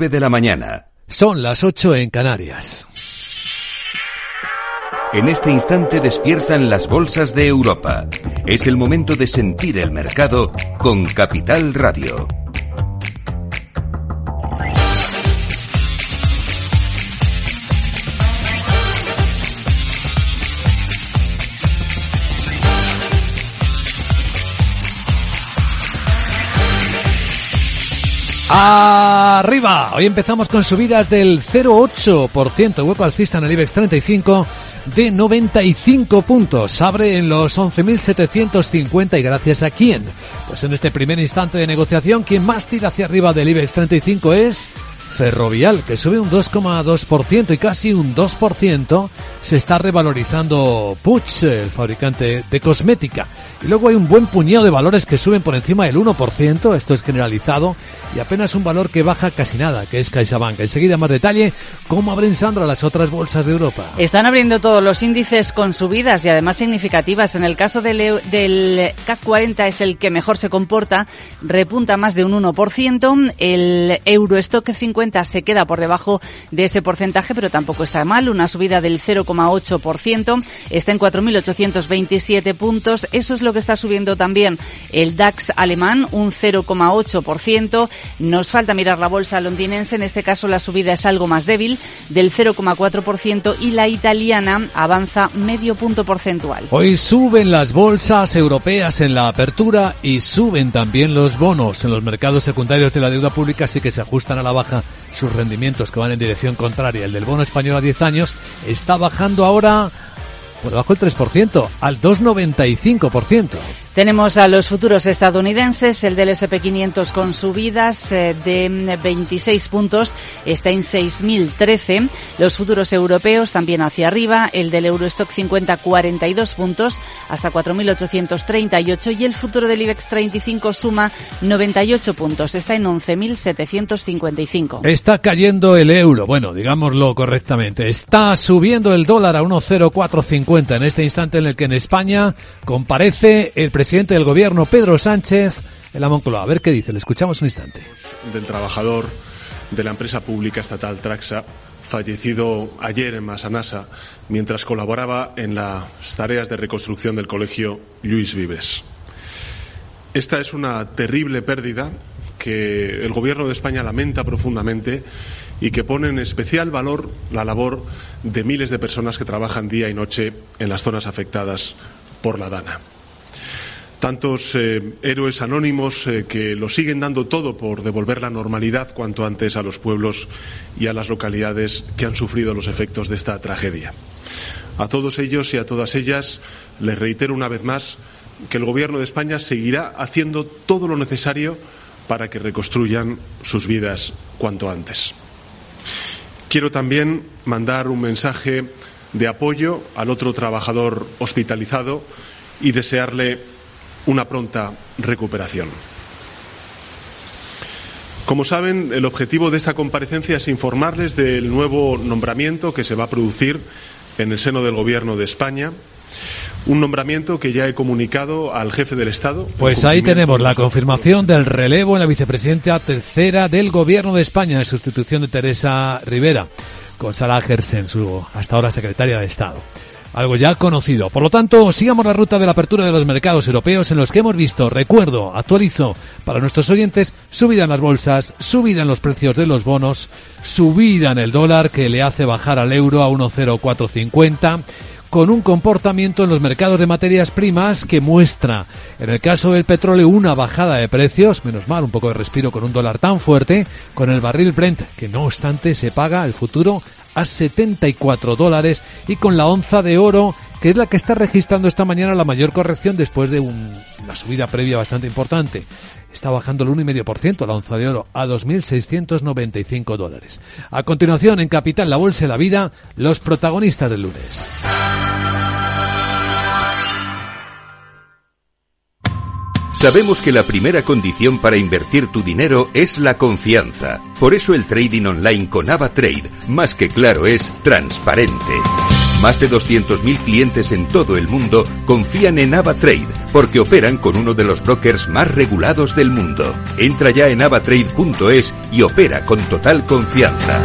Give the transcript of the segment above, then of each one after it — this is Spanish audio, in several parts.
9 de la mañana. Son las 8 en Canarias. En este instante despiertan las bolsas de Europa. Es el momento de sentir el mercado con Capital Radio. ¡Arriba! Hoy empezamos con subidas del 0,8%. Hueco alcista en el IBEX 35 de 95 puntos. Abre en los 11.750 y gracias a quién. Pues en este primer instante de negociación, quien más tira hacia arriba del IBEX 35 es Ferrovial, que sube un 2,2% y casi un 2%. Se está revalorizando Puig, el fabricante de cosmética. Y luego hay un buen puñado de valores que suben por encima del 1%, esto es generalizado, y apenas un valor que baja casi nada, que es CaixaBank. Enseguida más detalle, ¿cómo abren, Sandra, las otras bolsas de Europa? Están abriendo todos los índices con subidas y además significativas. En el caso del CAC 40 es el que mejor se comporta, repunta más de un 1%, el Eurostock 50 se queda por debajo de ese porcentaje, pero tampoco está mal, una subida del 0,8%, está en 4.827 puntos, eso es lo que está subiendo también el DAX alemán, un 0,8%. Nos falta mirar la bolsa londinense, en este caso la subida es algo más débil, del 0,4%, y la italiana avanza medio punto porcentual. Hoy suben las bolsas europeas en la apertura y suben también los bonos en los mercados secundarios de la deuda pública, así que se ajustan a la baja sus rendimientos, que van en dirección contraria. El del bono español a 10 años está bajando ahora por debajo del 3%, al 2,95%. Tenemos a los futuros estadounidenses, el del S&P 500 con subidas de 26 puntos, está en 6.013. Los futuros europeos también hacia arriba, el del Eurostock 50 42 puntos, hasta 4.838, y el futuro del IBEX 35 suma 98 puntos, está en 11.755. Está cayendo el euro, bueno, digámoslo correctamente. Está subiendo el dólar a 1,0450 en este instante en el que en España comparece el presidente del gobierno, Pedro Sánchez, en la Moncloa. A ver qué dice, le escuchamos un instante. Del trabajador de la empresa pública estatal Traxa, fallecido ayer en Massanassa, mientras colaboraba en las tareas de reconstrucción del colegio Lluís Vives. Esta es una terrible pérdida que el gobierno de España lamenta profundamente y que pone en especial valor la labor de miles de personas que trabajan día y noche en las zonas afectadas por la Dana. Tantos héroes anónimos que lo siguen dando todo por devolver la normalidad cuanto antes a los pueblos y a las localidades que han sufrido los efectos de esta tragedia. A todos ellos y a todas ellas les reitero una vez más que el Gobierno de España seguirá haciendo todo lo necesario para que reconstruyan sus vidas cuanto antes. Quiero también mandar un mensaje de apoyo al otro trabajador hospitalizado y desearle una pronta recuperación. Como saben, el objetivo de esta comparecencia es informarles del nuevo nombramiento que se va a producir en el seno del Gobierno de España. Un nombramiento que ya he comunicado al jefe del Estado. Pues ahí tenemos la confirmación del relevo en la vicepresidenta tercera del Gobierno de España, en sustitución de Teresa Rivera, con Sara Gersen, su hasta ahora secretaria de Estado. Algo ya conocido. Por lo tanto, sigamos la ruta de la apertura de los mercados europeos en los que hemos visto, recuerdo, actualizo para nuestros oyentes, subida en las bolsas, subida en los precios de los bonos, subida en el dólar que le hace bajar al euro a 1,0450, con un comportamiento en los mercados de materias primas que muestra, en el caso del petróleo, una bajada de precios, menos mal, un poco de respiro con un dólar tan fuerte, con el barril Brent, que no obstante se paga el futuro a $74, y con la onza de oro, que es la que está registrando esta mañana la mayor corrección después de una subida previa bastante importante. Está bajando el 1,5% la onza de oro a $2.695. A continuación, en Capital, la Bolsa y la Vida, los protagonistas del lunes. Sabemos que la primera condición para invertir tu dinero es la confianza. Por eso el trading online con AvaTrade, más que claro, es transparente. Más de 200.000 clientes en todo el mundo confían en AvaTrade porque operan con uno de los brokers más regulados del mundo. Entra ya en avatrade.es y opera con total confianza.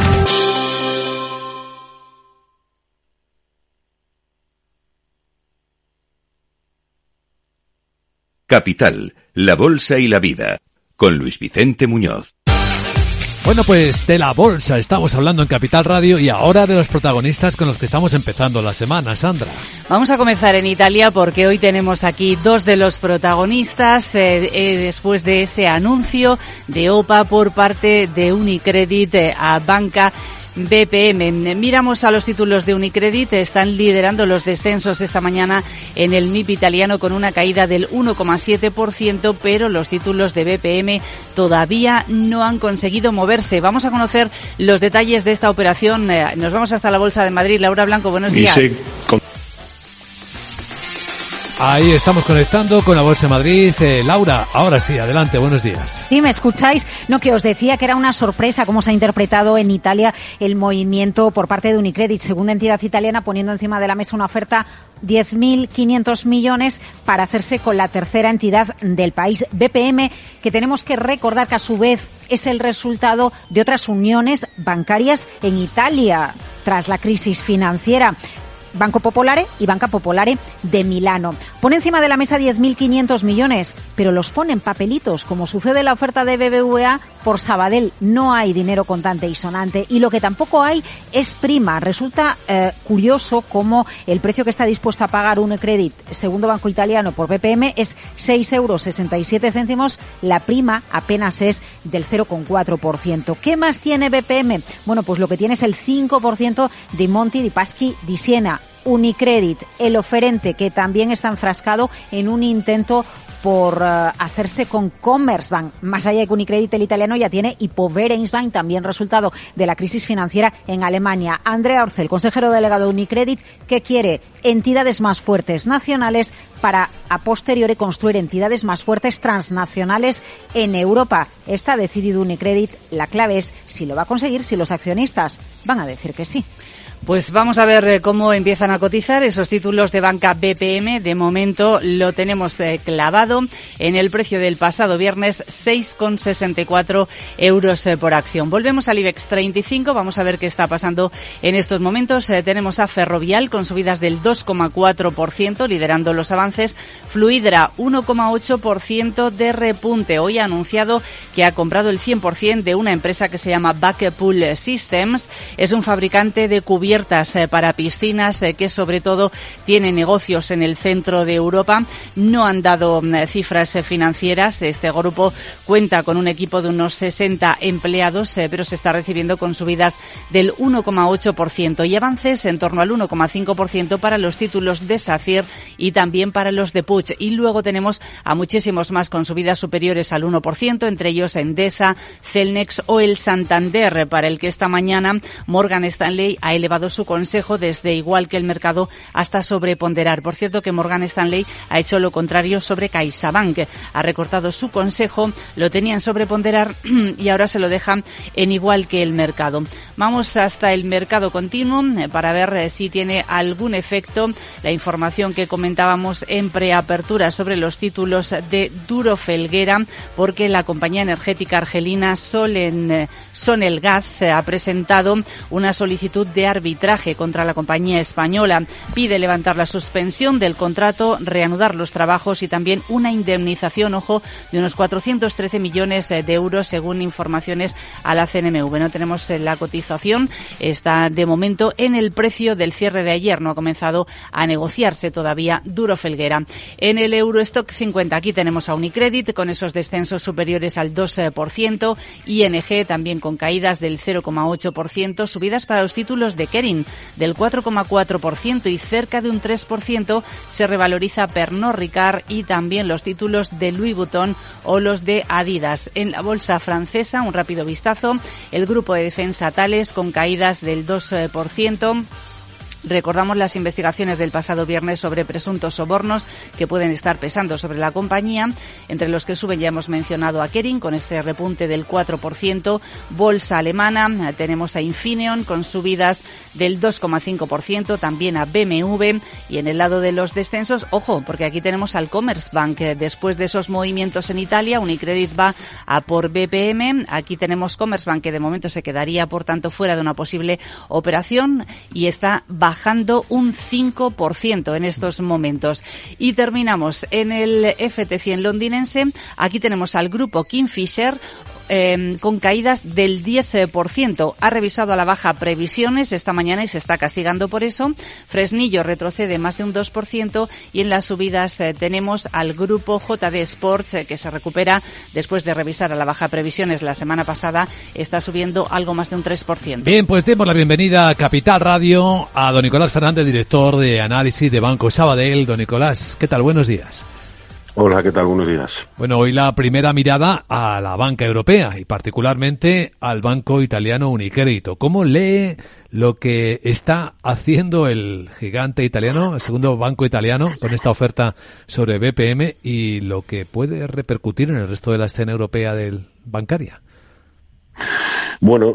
Capital, la bolsa y la vida, con Luis Vicente Muñoz. Bueno, pues de la bolsa estamos hablando en Capital Radio y ahora de los protagonistas con los que estamos empezando la semana, Sandra. Vamos a comenzar en Italia porque hoy tenemos aquí dos de los protagonistas después de ese anuncio de OPA por parte de Unicredit a Banca BPM. Miramos a los títulos de Unicredit, están liderando los descensos esta mañana en el MIP italiano con una caída del 1,7%, pero los títulos de BPM todavía no han conseguido moverse. Vamos a conocer los detalles de esta operación. Nos vamos hasta la Bolsa de Madrid. Laura Blanco, buenos días. Ahí estamos conectando con la Bolsa de Madrid. Laura, ahora sí, adelante, buenos días. Sí, ¿me escucháis? No, que os decía que era una sorpresa cómo se ha interpretado en Italia el movimiento por parte de Unicredit, segunda entidad italiana, poniendo encima de la mesa una oferta 10.500 millones para hacerse con la tercera entidad del país, BPM, que tenemos que recordar que a su vez es el resultado de otras uniones bancarias en Italia tras la crisis financiera. Banco Popolare y Banca Popolare de Milano. Pone encima de la mesa 10.500 millones, pero los pone en papelitos, como sucede en la oferta de BBVA por Sabadell. No hay dinero contante y sonante, y lo que tampoco hay es prima. Resulta curioso cómo el precio que está dispuesto a pagar Unicredit, segundo banco italiano, por BPM es 6,67 €. La prima apenas es del 0,4%. ¿Qué más tiene BPM? Bueno, pues lo que tiene es el 5% de Monte dei Paschi di Siena. Unicredit, el oferente, que también está enfrascado en un intento por hacerse con Commerzbank. Más allá de que Unicredit, el italiano, ya tiene Hypo-Vereinsbank, también resultado de la crisis financiera en Alemania. Andrea Orcel, consejero delegado de Unicredit, que quiere entidades más fuertes nacionales para a posteriori construir entidades más fuertes transnacionales en Europa. Está decidido Unicredit. La clave es si lo va a conseguir, si los accionistas van a decir que sí. Pues vamos a ver cómo empiezan a cotizar esos títulos de banca BPM. De momento lo tenemos clavado en el precio del pasado viernes, 6,64 € por acción. Volvemos al IBEX 35, vamos a ver qué está pasando en estos momentos. Tenemos a Ferrovial con subidas del 2,4%, liderando los avances. Fluidra, 1,8% de repunte. Hoy ha anunciado que ha comprado el 100% de una empresa que se llama Backpool Systems. Es un fabricante de cubiertas para piscinas que sobre todo tiene negocios en el centro de Europa. No han dado cifras financieras. Este grupo cuenta con un equipo de unos 60 empleados, pero se está recibiendo con subidas del 1,8% y avances en torno al 1,5% para los títulos de SACIR y también para los de Puig. Y luego tenemos a muchísimos más con subidas superiores al 1%, entre ellos Endesa, Celnex o el Santander, para el que esta mañana Morgan Stanley ha elevado su consejo desde igual que el mercado hasta sobreponderar. Por cierto, que Morgan Stanley ha hecho lo contrario sobre CaixaBank. Ha recortado su consejo, lo tenían sobreponderar y ahora se lo dejan en igual que el mercado. Vamos hasta el mercado continuo para ver si tiene algún efecto la información que comentábamos en preapertura sobre los títulos de Duro Felguera, porque la compañía energética argelina Sonelgaz ha presentado una solicitud de arbitraje contra la compañía española. Pide levantar la suspensión del contrato, reanudar los trabajos y también una indemnización, ojo, de unos 413 millones de euros según informaciones a la CNMV. No tenemos la cotización, está de momento en el precio del cierre de ayer, no ha comenzado a negociarse todavía Duro Felguera. En el Eurostock 50 aquí tenemos a Unicredit con esos descensos superiores al 2%, ING también con caídas del 0,8%, subidas para los títulos de Kering del 4,4% y cerca de un 3% se revaloriza Pernod Ricard y también los títulos de Louis Vuitton o los de Adidas. En la bolsa francesa, un rápido vistazo, el grupo de defensa Thales con caídas del 2%. Recordamos las investigaciones del pasado viernes sobre presuntos sobornos que pueden estar pesando sobre la compañía, entre los que suben, ya hemos mencionado a Kering con este repunte del 4%, bolsa alemana, tenemos a Infineon con subidas del 2,5%, también a BMW, y en el lado de los descensos, ojo, porque aquí tenemos al Commerzbank, después de esos movimientos en Italia, Unicredit va a por BPM, aquí tenemos Commerzbank que de momento se quedaría por tanto fuera de una posible operación y está bajando un 5% en estos momentos. Y terminamos en el FT100 londinense. Aquí tenemos al grupo Kingfisher con caídas del 10%. Ha revisado a la baja previsiones esta mañana y se está castigando por eso. Fresnillo retrocede más de un 2% y en las subidas tenemos al grupo JD Sports que se recupera después de revisar a la baja previsiones la semana pasada. Está subiendo algo más de un 3%. Bien, pues demos la bienvenida a Capital Radio a don Nicolás Fernández, director de análisis de Banco Sabadell. Don Nicolás, ¿qué tal? Buenos días. Hola, ¿qué tal? Buenos días. Bueno, hoy la primera mirada a la banca europea y particularmente al banco italiano Unicredit. ¿Cómo lee lo que está haciendo el gigante italiano, el segundo banco italiano, con esta oferta sobre BPM y lo que puede repercutir en el resto de la escena europea bancaria? Bueno,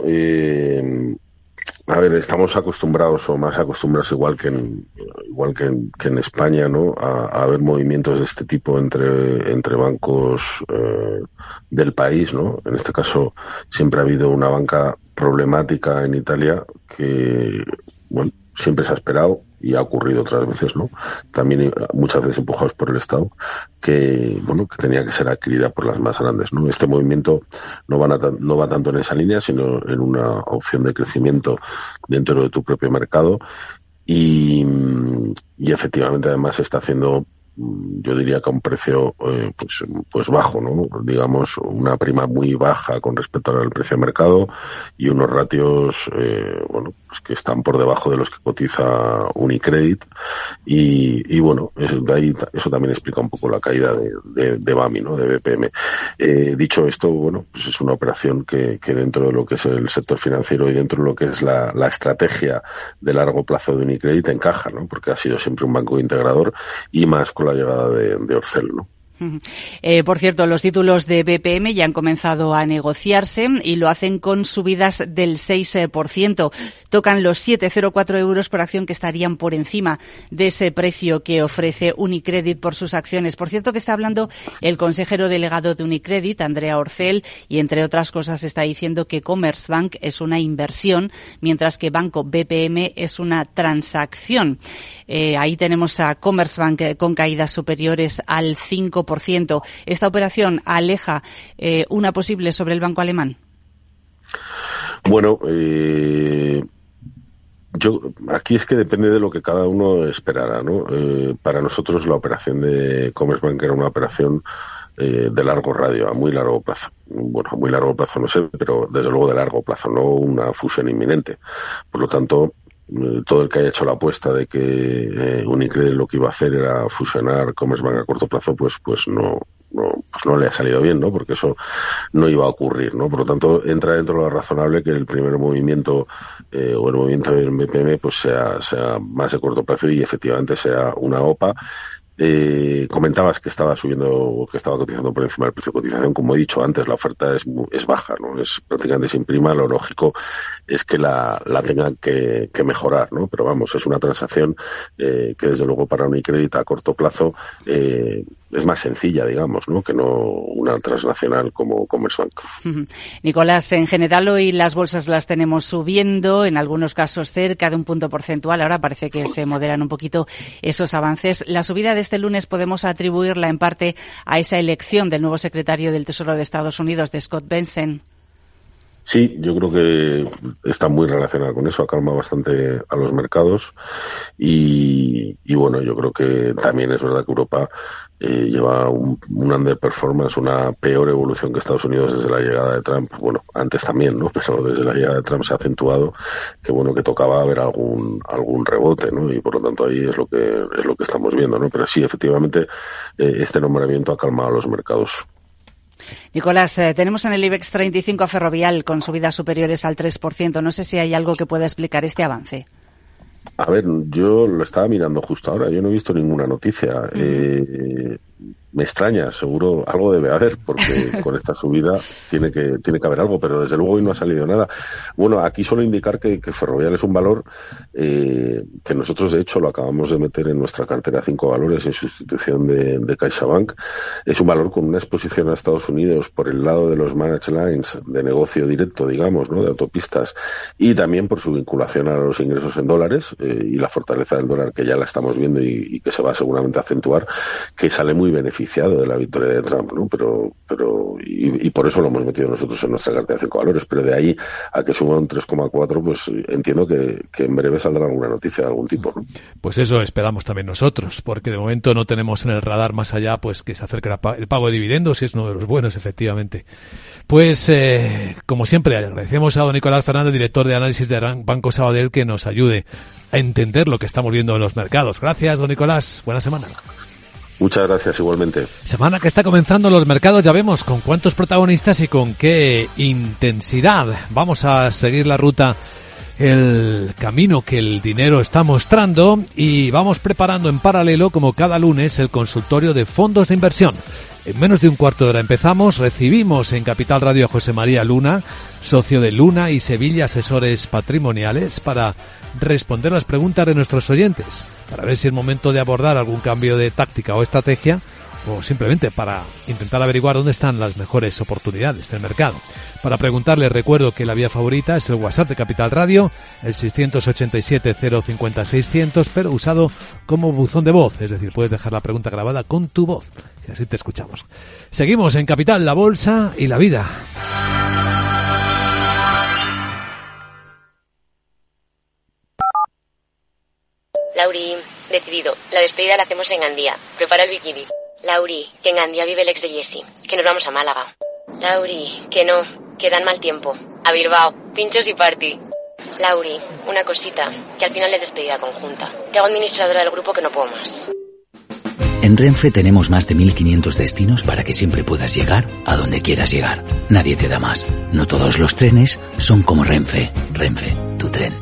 a ver, estamos acostumbrados o más acostumbrados igual que en España, ¿no? A ver movimientos de este tipo entre bancos del país, ¿no? En este caso siempre ha habido una banca problemática en Italia que, bueno, siempre se ha esperado y ha ocurrido otras veces, ¿no? También muchas veces empujados por el Estado, que tenía que ser adquirida por las más grandes, ¿no? Este movimiento no va tanto en esa línea, sino en una opción de crecimiento dentro de tu propio mercado y efectivamente además se está haciendo, yo diría que a un precio pues bajo, ¿no? Digamos una prima muy baja con respecto al precio de mercado y unos ratios pues que están por debajo de los que cotiza Unicredit y bueno, eso también explica un poco la caída de BAMI, ¿no? De BPM. Dicho esto, bueno, pues es una operación que dentro de lo que es el sector financiero y dentro de lo que es la estrategia de largo plazo de Unicredit encaja, ¿no? Porque ha sido siempre un banco integrador y más con la llegada de Orcel, ¿no? Por cierto, los títulos de BPM ya han comenzado a negociarse y lo hacen con subidas del 6%. Tocan los 7,04 euros por acción que estarían por encima de ese precio que ofrece Unicredit por sus acciones. Por cierto que está hablando el consejero delegado de Unicredit, Andrea Orcel, y entre otras cosas está diciendo que Commerzbank es una inversión, mientras que Banco BPM es una transacción. Ahí tenemos a Commerzbank con caídas superiores al 5%. ¿Esta operación aleja una posible sobre el banco alemán? Bueno, aquí es que depende de lo que cada uno esperara, ¿no? Para nosotros la operación de Commerzbank era una operación de largo radio, a muy largo plazo. Bueno, a muy largo plazo no sé, pero desde luego de largo plazo, no una fusión inminente. Por lo tanto, todo el que haya hecho la apuesta de que Unicredit lo que iba a hacer era fusionar Commerzbank a corto plazo, pues no le ha salido bien, ¿no? Porque eso no iba a ocurrir, ¿no? Por lo tanto, entra dentro de lo razonable que el primer movimiento o el movimiento del BPM pues sea más de corto plazo y efectivamente sea una OPA. Comentabas que estaba subiendo, que estaba cotizando por encima del precio de cotización. Como he dicho antes, la oferta es baja, ¿no? Es prácticamente sin prima. Lo lógico es que la tengan que mejorar, ¿no? Pero vamos, es una transacción que desde luego para Unicredit a corto plazo es más sencilla, digamos, ¿no? Que no una transnacional como Commerzbank. Nicolás, en general hoy las bolsas las tenemos subiendo, en algunos casos cerca de un punto porcentual. Ahora parece que se moderan un poquito esos avances. La subida de este lunes podemos atribuirla en parte a esa elección del nuevo secretario del Tesoro de Estados Unidos, de Scott Bessent. Sí, yo creo que está muy relacionada con eso, ha calmado bastante a los mercados y bueno, yo creo que también es verdad que Europa lleva un underperformance, una peor evolución que Estados Unidos desde la llegada de Trump. Bueno, antes también, ¿no? Pero desde la llegada de Trump se ha acentuado que bueno, que tocaba haber algún rebote, ¿no? Y por lo tanto ahí es lo que estamos viendo, ¿no? Pero sí, efectivamente, este nombramiento ha calmado a los mercados. Nicolás, tenemos en el IBEX 35 a Ferrovial con subidas superiores al 3%. No sé si hay algo que pueda explicar este avance. A ver, yo lo estaba mirando justo ahora, yo no he visto ninguna noticia. Me extraña, seguro algo debe haber, porque con esta subida tiene que haber algo, pero desde luego hoy no ha salido nada. Bueno, aquí suelo indicar que Ferrovial es un valor que nosotros de hecho lo acabamos de meter en nuestra cartera 5 valores en sustitución de CaixaBank. Es un valor con una exposición a Estados Unidos por el lado de los managed lines de negocio directo, digamos, ¿no?, de autopistas, y también por su vinculación a los ingresos en dólares y la fortaleza del dólar que ya la estamos viendo y que se va seguramente a acentuar, que sale muy beneficiado de la victoria de Trump, ¿no? Pero por eso lo hemos metido nosotros en nuestra cartera de 5 valores, pero de ahí a que suba un 3,4, pues entiendo que en breve saldrá alguna noticia de algún tipo, ¿no? Pues eso esperamos también nosotros, porque de momento no tenemos en el radar más allá pues que se acerque el pago de dividendos, y es uno de los buenos, efectivamente. Pues, como siempre, agradecemos a don Nicolás Fernández, director de análisis de Banco Sabadell, que nos ayude a entender lo que estamos viendo en los mercados. Gracias, don Nicolás. Buena semana. Muchas gracias, igualmente. Semana que está comenzando los mercados, ya vemos con cuántos protagonistas y con qué intensidad. Vamos a seguir la ruta, el camino que el dinero está mostrando, y vamos preparando en paralelo, como cada lunes, el consultorio de fondos de inversión. En menos de un cuarto de hora empezamos. Recibimos en Capital Radio a José María Luna, socio de Luna y Sevilla Asesores Patrimoniales, para responder las preguntas de nuestros oyentes, para ver si es momento de abordar algún cambio de táctica o estrategia, o simplemente para intentar averiguar dónde están las mejores oportunidades del mercado. Para preguntarle, recuerdo que la vía favorita es el WhatsApp de Capital Radio, el 687-050-600, pero usado como buzón de voz, es decir, puedes dejar la pregunta grabada con tu voz, y así te escuchamos. Seguimos en Capital, la bolsa y la vida. Lauri, decidido. La despedida la hacemos en Gandía. Prepara el bikini. Lauri, que en Gandía vive el ex de Jessie. Que nos vamos a Málaga. Lauri, que no. Que dan mal tiempo. A Bilbao. Pinchos y party. Lauri, una cosita. Que al final es despedida conjunta. Te hago administradora del grupo, que no puedo más. En Renfe tenemos más de 1.500 destinos para que siempre puedas llegar a donde quieras llegar. Nadie te da más. No todos los trenes son como Renfe. Renfe, tu tren.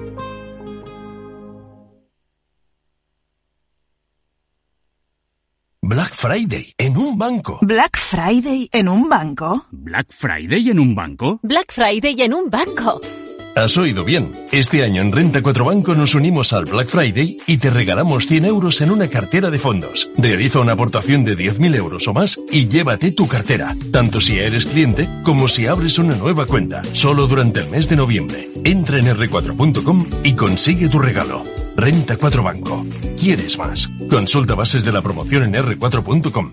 Black Friday en un banco. ¿Black Friday en un banco? ¿Black Friday en un banco? Black Friday en un banco. Has oído bien. Este año en Renta 4 Banco nos unimos al Black Friday y te regalamos 100 euros en una cartera de fondos. Realiza una aportación de 10.000 euros o más y llévate tu cartera, tanto si eres cliente como si abres una nueva cuenta. Solo durante el mes de noviembre. Entra en r4.com y consigue tu regalo. Renta 4 Banco. ¿Quieres más? Consulta bases de la promoción en r4.com.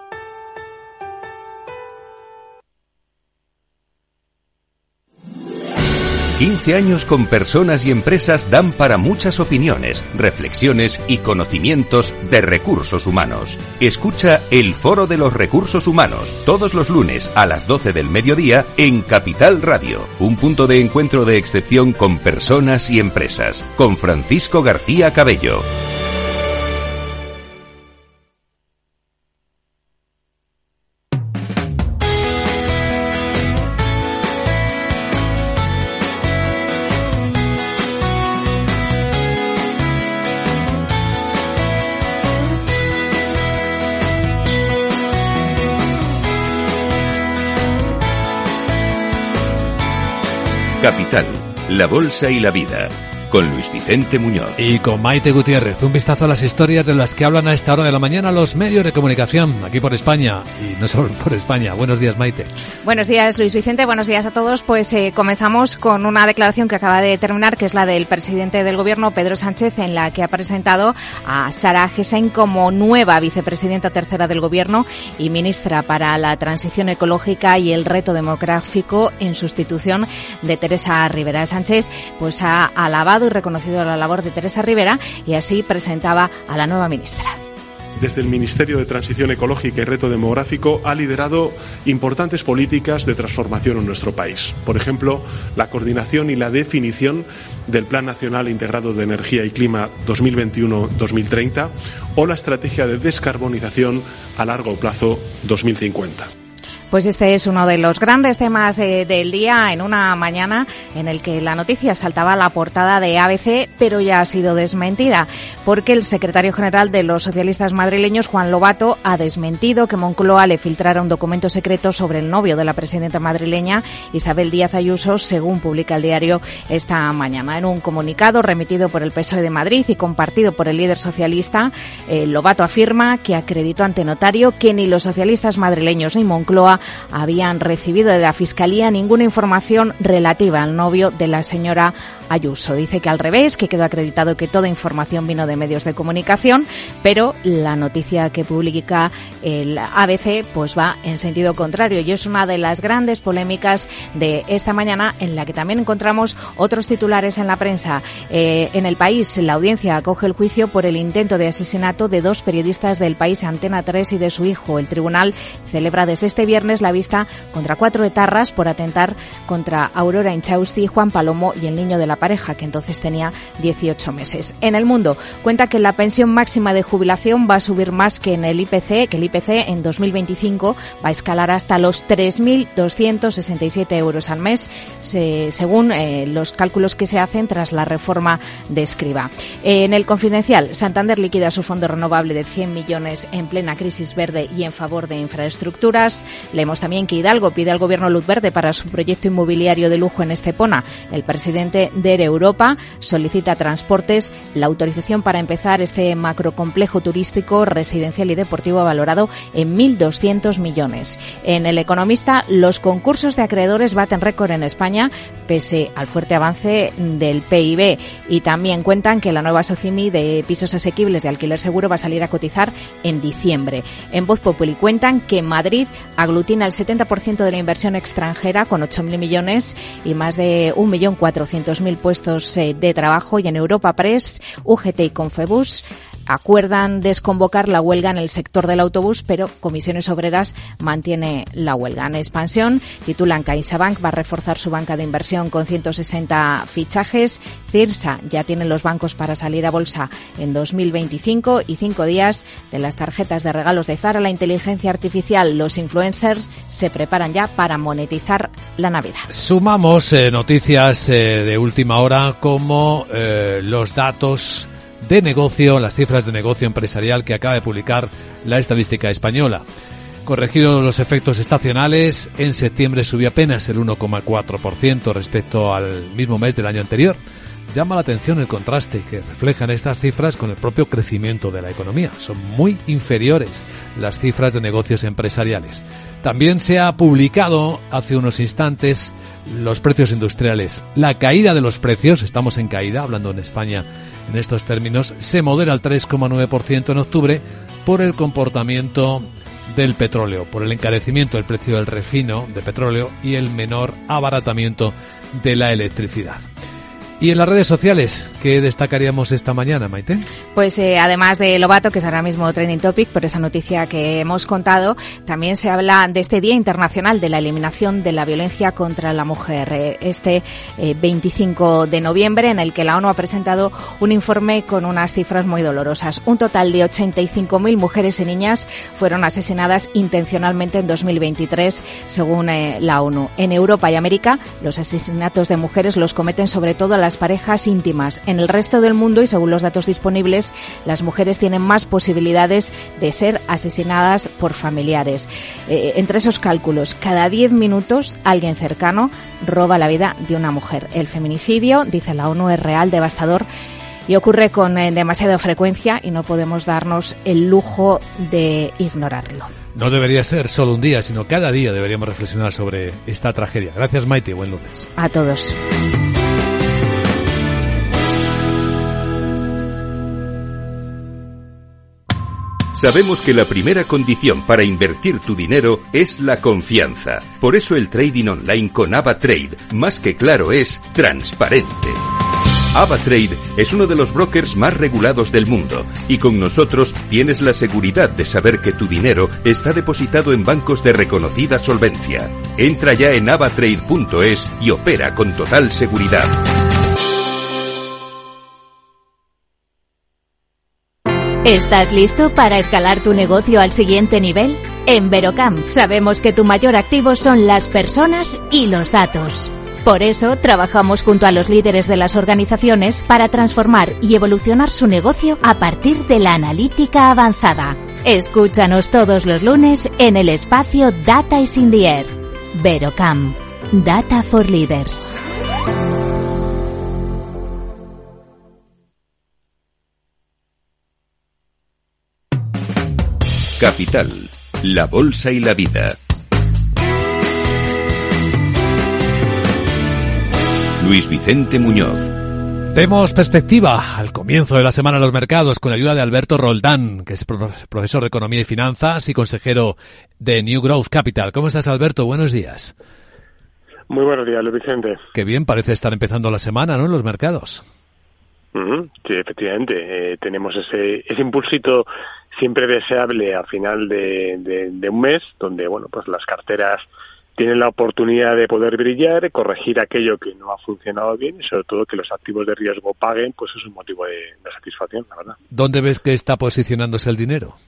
...15 años con personas y empresas dan para muchas opiniones, reflexiones y conocimientos de recursos humanos. Escucha el Foro de los Recursos Humanos todos los lunes a las 12 del mediodía en Capital Radio. Un punto de encuentro de excepción con personas y empresas. Con Francisco García Cabello. Capital, la bolsa y la vida, con Luis Vicente Muñoz. Y con Maite Gutiérrez. Un vistazo a las historias de las que hablan a esta hora de la mañana los medios de comunicación, aquí por España, y no solo por España. Buenos días, Maite. Buenos días, Luis Vicente. Buenos días a todos. Pues comenzamos con una declaración que acaba de terminar, que es la del presidente del Gobierno, Pedro Sánchez, en la que ha presentado a Sara Hussein como nueva vicepresidenta tercera del Gobierno y ministra para la transición ecológica y el reto demográfico, en sustitución de Teresa Rivera. Sánchez pues ha alabado y reconocido la labor de Teresa Rivera y así presentaba a la nueva ministra. Desde el Ministerio de Transición Ecológica y Reto Demográfico ha liderado importantes políticas de transformación en nuestro país. Por ejemplo, la coordinación y la definición del Plan Nacional Integrado de Energía y Clima 2021-2030 o la Estrategia de Descarbonización a Largo Plazo 2050. Pues este es uno de los grandes temas del día, en una mañana en el que la noticia saltaba a la portada de ABC, pero ya ha sido desmentida, porque el secretario general de los socialistas madrileños, Juan Lobato, ha desmentido que Moncloa le filtrara un documento secreto sobre el novio de la presidenta madrileña, Isabel Díaz Ayuso, según publica el diario esta mañana. En un comunicado remitido por el PSOE de Madrid y compartido por el líder socialista, Lobato afirma que acreditó ante notario que ni los socialistas madrileños ni Moncloa habían recibido de la Fiscalía ninguna información relativa al novio de la señora Ayuso. Dice que al revés, que quedó acreditado que toda información vino de medios de comunicación, pero la noticia que publica el ABC pues va en sentido contrario, y es una de las grandes polémicas de esta mañana, en la que también encontramos otros titulares en la prensa. En El País, la audiencia acoge el juicio por el intento de asesinato de 2 periodistas del País, Antena 3 y de su hijo. El tribunal celebra desde este viernes la vista contra 4 etarras por atentar contra Aurora Inchausti, Juan Palomo y el niño de la pareja, que entonces tenía 18 meses. En El Mundo cuenta que la pensión máxima de jubilación va a subir más que el IPC en 2025 va a escalar hasta los 3.267 euros al mes, según los cálculos que se hacen tras la reforma de Escrivá. En El Confidencial, Santander liquida su fondo renovable de 100 millones en plena crisis verde y en favor de infraestructuras. Leemos también que Hidalgo pide al gobierno luz verde para su proyecto inmobiliario de lujo en Estepona. El presidente de Europa solicita a Transportes la autorización para empezar este macrocomplejo turístico, residencial y deportivo valorado en 1.200 millones. En El Economista, los concursos de acreedores baten récord en España pese al fuerte avance del PIB, y también cuentan que la nueva Socimi de pisos asequibles de alquiler seguro va a salir a cotizar en diciembre. En Voz Populi cuentan que Madrid aglutina el 70% de la inversión extranjera con 8.000 millones y más de 1.400.000 puestos de trabajo, y en Europa Press, UGT y Confebus acuerdan desconvocar la huelga en el sector del autobús, pero Comisiones Obreras mantiene la huelga. En Expansión titulan: CaixaBank va a reforzar su banca de inversión con 160 fichajes. Cirsa ya tiene los bancos para salir a bolsa en 2025, y 5 días de las tarjetas de regalos de Zara. La inteligencia artificial, los influencers se preparan ya para monetizar la Navidad. Sumamos noticias de última hora, como los datos de negocio, las cifras de negocio empresarial que acaba de publicar la Estadística Española. Corregidos los efectos estacionales, en septiembre subió apenas el 1,4% respecto al mismo mes del año anterior. Llama la atención el contraste que reflejan estas cifras con el propio crecimiento de la economía. Son muy inferiores las cifras de negocios empresariales. También se ha publicado hace unos instantes los precios industriales. La caída de los precios, estamos en caída, hablando en España en estos términos, se modera al 3,9% en octubre por el comportamiento del petróleo, por el encarecimiento del precio del refino de petróleo y el menor abaratamiento de la electricidad. ¿Y en las redes sociales qué destacaríamos esta mañana, Maite? Pues además de Lobato, que es ahora mismo trending topic por esa noticia que hemos contado, también se habla de este Día Internacional de la Eliminación de la Violencia contra la Mujer, este 25 de noviembre, en el que la ONU ha presentado un informe con unas cifras muy dolorosas. Un total de 85.000 mujeres y niñas fueron asesinadas intencionalmente en 2023, según la ONU. En Europa y América, los asesinatos de mujeres los cometen sobre todo las parejas íntimas. En el resto del mundo, y según los datos disponibles, las mujeres tienen más posibilidades de ser asesinadas por familiares. Entre esos cálculos, cada 10 minutos alguien cercano roba la vida de una mujer. El feminicidio, dice la ONU, es real, devastador y ocurre con demasiada frecuencia, y no podemos darnos el lujo de ignorarlo. No debería ser solo un día, sino cada día deberíamos reflexionar sobre esta tragedia. Gracias, Maite. Buen lunes. A todos. Sabemos que la primera condición para invertir tu dinero es la confianza. Por eso el trading online con AvaTrade, más que claro, es transparente. AvaTrade es uno de los brokers más regulados del mundo, y con nosotros tienes la seguridad de saber que tu dinero está depositado en bancos de reconocida solvencia. Entra ya en avatrade.es y opera con total seguridad. ¿Estás listo para escalar tu negocio al siguiente nivel? En Verocam sabemos que tu mayor activo son las personas y los datos. Por eso, trabajamos junto a los líderes de las organizaciones para transformar y evolucionar su negocio a partir de la analítica avanzada. Escúchanos todos los lunes en el espacio Data is in the Air. Verocam. Data for Leaders. Capital, la bolsa y la vida. Luis Vicente Muñoz. Demos perspectiva al comienzo de la semana en los mercados con la ayuda de Alberto Roldán, que es profesor de Economía y Finanzas y consejero de New Growth Capital. ¿Cómo estás, Alberto? Buenos días. Muy buenos días, Luis Vicente. Qué bien parece estar empezando la semana, ¿no?, en los mercados. Sí, efectivamente. Tenemos ese impulsito siempre deseable a final de un mes, donde bueno, pues las carteras tienen la oportunidad de poder brillar, corregir aquello que no ha funcionado bien y sobre todo que los activos de riesgo paguen, pues es un motivo de satisfacción, la verdad. ¿Dónde ves que está posicionándose el dinero?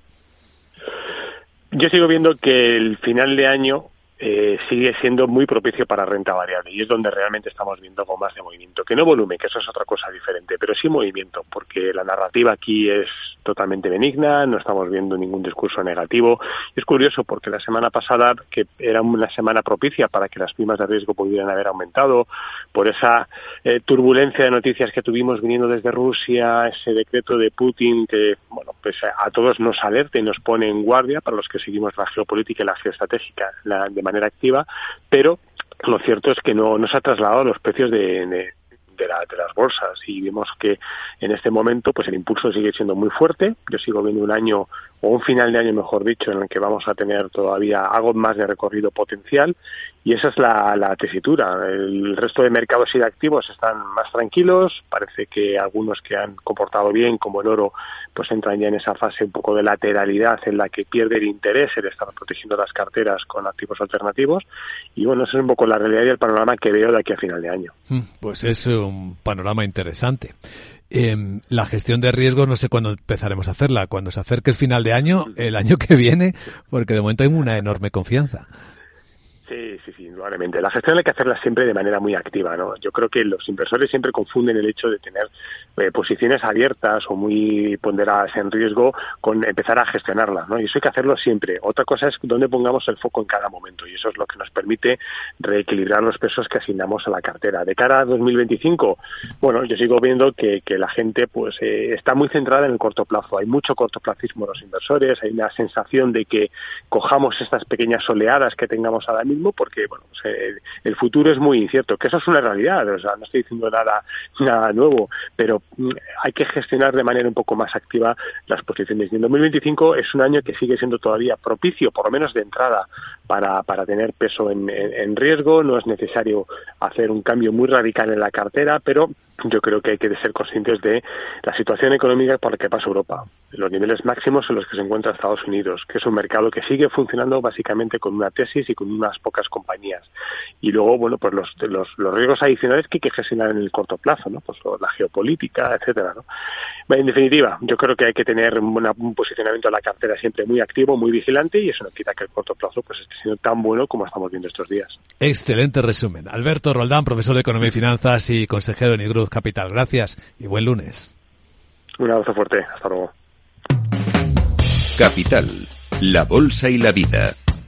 Yo sigo viendo que el final de año sigue siendo muy propicio para renta variable y es donde realmente estamos viendo algo más de movimiento, que no volumen, que eso es otra cosa diferente, pero sí movimiento, porque la narrativa aquí es totalmente benigna, no estamos viendo ningún discurso negativo. Es curioso porque la semana pasada, que era una semana propicia para que las primas de riesgo pudieran haber aumentado, por esa turbulencia de noticias que tuvimos viniendo desde Rusia, ese decreto de Putin que, bueno, pues a todos nos alerta y nos pone en guardia para los que seguimos la geopolítica y la geoestratégica de manera activa, pero lo cierto es que no se ha trasladado a los precios de las bolsas y vemos que en este momento pues el impulso sigue siendo muy fuerte. Yo sigo viendo un año o un final de año, mejor dicho, en el que vamos a tener todavía algo más de recorrido potencial y esa es la tesitura. El resto de mercados y de activos están más tranquilos, parece que algunos que han comportado bien, como el oro, pues entran ya en esa fase un poco de lateralidad en la que pierde el interés el estar protegiendo las carteras con activos alternativos y bueno, esa es un poco la realidad y el panorama que veo de aquí a final de año. Pues es un panorama interesante. La gestión de riesgos no sé cuándo empezaremos a hacerla, cuando se acerque el final de año, el año que viene, porque de momento hay una enorme confianza. Sí, indudablemente. La gestión hay que hacerla siempre de manera muy activa, ¿no? Yo creo que los inversores siempre confunden el hecho de tener posiciones abiertas o muy ponderadas en riesgo con empezar a gestionarlas, ¿no? Y eso hay que hacerlo siempre. Otra cosa es dónde pongamos el foco en cada momento y eso es lo que nos permite reequilibrar los pesos que asignamos a la cartera. De cara a 2025, bueno, yo sigo viendo que la gente pues está muy centrada en el corto plazo. Hay mucho cortoplacismo en los inversores, hay una sensación de que cojamos estas pequeñas oleadas que tengamos ahora mismo porque bueno, pues, el futuro es muy incierto, que eso es una realidad, o sea, no estoy diciendo nada nuevo, pero hay que gestionar de manera un poco más activa las posiciones. Y en 2025 es un año que sigue siendo todavía propicio, por lo menos de entrada, para tener peso en riesgo. No es necesario hacer un cambio muy radical en la cartera, pero yo creo que hay que ser conscientes de la situación económica por la que pasa Europa, los niveles máximos en los que se encuentra Estados Unidos, que es un mercado que sigue funcionando básicamente con una tesis y con unas pocas compañías. Y luego, bueno, pues los riesgos adicionales que hay que gestionar en el corto plazo, ¿no? Pues la geopolítica, etcétera, ¿no? En definitiva, yo creo que hay que tener un posicionamiento de la cartera siempre muy activo, muy vigilante, y eso no quita que el corto plazo pues esté siendo tan bueno como estamos viendo estos días. Excelente resumen. Alberto Roldán, profesor de Economía y Finanzas y consejero de New Growth Capital. Gracias y buen lunes. Un abrazo fuerte. Hasta luego. Capital, la bolsa y la vida.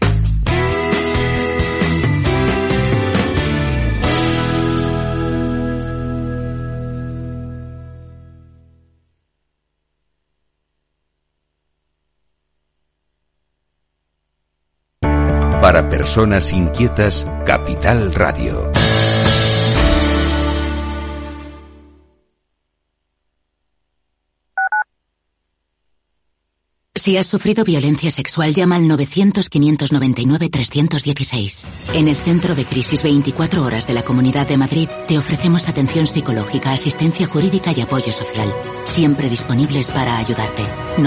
Para personas inquietas, Capital Radio. Si has sufrido violencia sexual, llama al 900-599-316. En el Centro de Crisis 24 Horas de la Comunidad de Madrid te ofrecemos atención psicológica, asistencia jurídica y apoyo social. Siempre disponibles para ayudarte.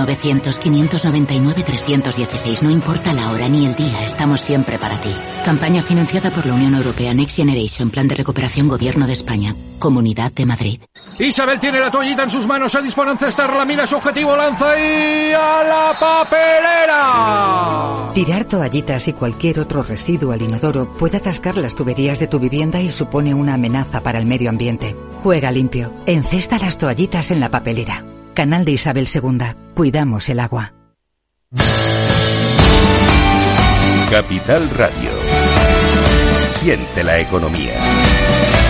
900-599-316. No importa la hora ni el día, estamos siempre para ti. Campaña financiada por la Unión Europea Next Generation, Plan de Recuperación Gobierno de España, Comunidad de Madrid. Isabel tiene la toallita en sus manos, se dispone a encestarla, mira su objetivo, lanza y ¡a la papelera! Tirar toallitas y cualquier otro residuo al inodoro puede atascar las tuberías de tu vivienda y supone una amenaza para el medio ambiente. Juega limpio. Encesta las toallitas en la papelera. Canal de Isabel II. Cuidamos el agua. Capital Radio. Siente la economía.